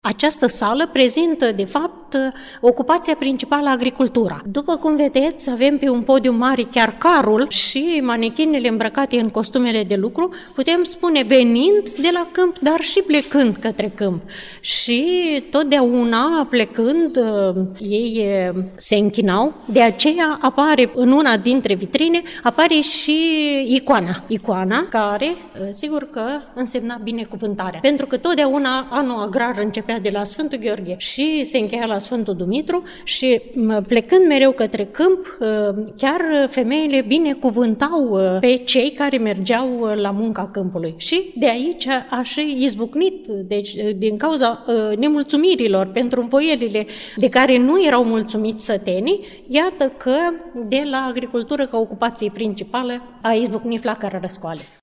Această sală prezintă, de fapt, ocupația principală, agricultura. După cum vedeți, avem pe un podium mare chiar carul și manechinele îmbrăcate în costumele de lucru, putem spune venind de la câmp, dar și plecând către câmp. Și totdeauna plecând, ei se închinau, de aceea apare în una dintre vitrine, apare și icoana care, sigur că însemna binecuvântarea. Pentru că totdeauna anul agrar începea de la Sfântul Gheorghe și se încheia la Sfântul Dumitru și plecând mereu către câmp, chiar femeile binecuvântau pe cei care mergeau la munca câmpului. Și de aici a și izbucnit, deci din cauza nemulțumirilor pentru învoielile de care nu erau mulțumiți sătenii, iată că de la agricultură ca ocupație principală a izbucnit flacăra răscoalei.